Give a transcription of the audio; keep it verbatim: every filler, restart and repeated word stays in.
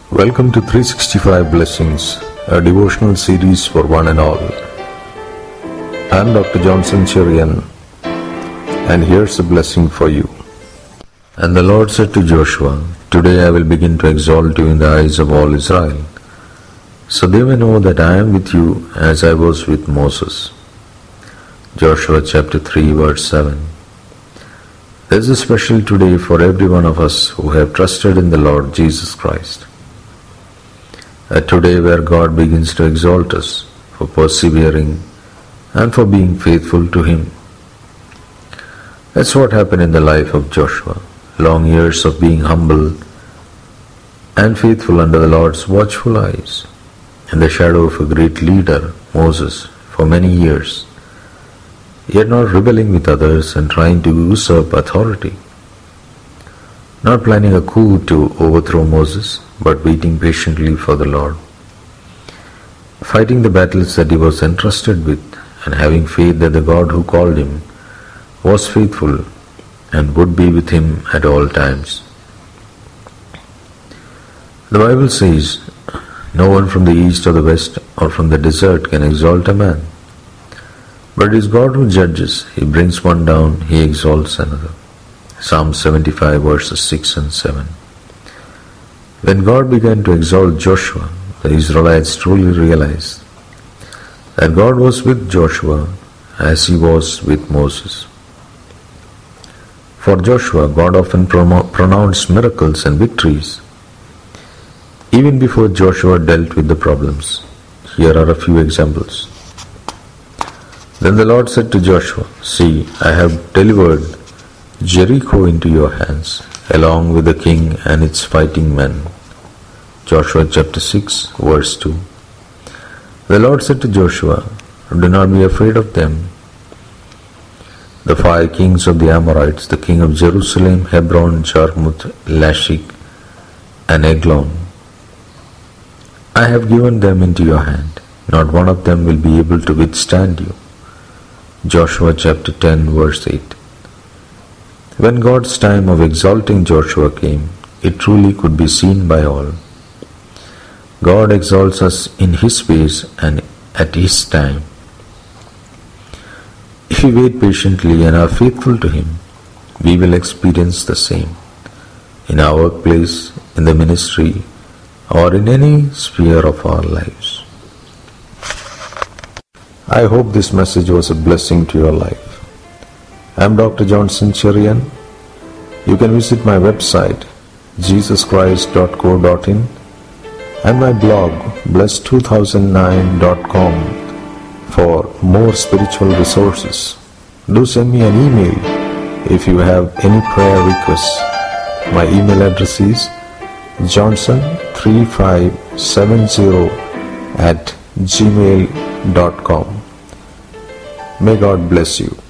Welcome to three sixty-five Blessings, a devotional series for one and all. I am Doctor Johnson Cherian, and here's a blessing for you. And the Lord said to Joshua, Today I will begin to exalt you in the eyes of all Israel, so they may know that I am with you as I was with Moses. Joshua chapter three verse seven. There is a special today for every one of us who have trusted in the Lord Jesus Christ. A today where God begins to exalt us for persevering and for being faithful to Him. That's what happened in the life of Joshua. Long years of being humble and faithful under the Lord's watchful eyes, in the shadow of a great leader, Moses, for many years, yet not rebelling with others and trying to usurp authority. Not planning a coup to overthrow Moses, but waiting patiently for the Lord. Fighting the battles that he was entrusted with, and having faith that the God who called him was faithful and would be with him at all times. The Bible says, No one from the east or the west or from the desert can exalt a man. But it is God who judges. He brings one down, He exalts another. Psalm seventy-five verses six and seven. When God began to exalt Joshua, the Israelites truly realized that God was with Joshua as He was with Moses. For Joshua, God often pronounced miracles and victories even before Joshua dealt with the problems. Here are a few examples. Then the Lord said to Joshua, See, I have delivered Jericho into your hands, along with the king and its fighting men. Joshua chapter six, verse two. The Lord said to Joshua, Do not be afraid of them. The five kings of the Amorites, the king of Jerusalem, Hebron, Jarmuth, Lachish, and Eglon, I have given them into your hand. Not one of them will be able to withstand you. Joshua chapter ten verse eight. When God's time of exalting Joshua came, it truly could be seen by all. God exalts us in His ways and at His time. If we wait patiently and are faithful to Him, we will experience the same in our workplace, in the ministry, or in any sphere of our lives. I hope this message was a blessing to your life. I am Doctor Johnson Cherian. You can visit my website jesus christ dot co dot in and my blog bless two thousand nine dot com for more spiritual resources. Do send me an email if you have any prayer requests. My email address is johnson three five seven zero at gmail dot com. May God bless you.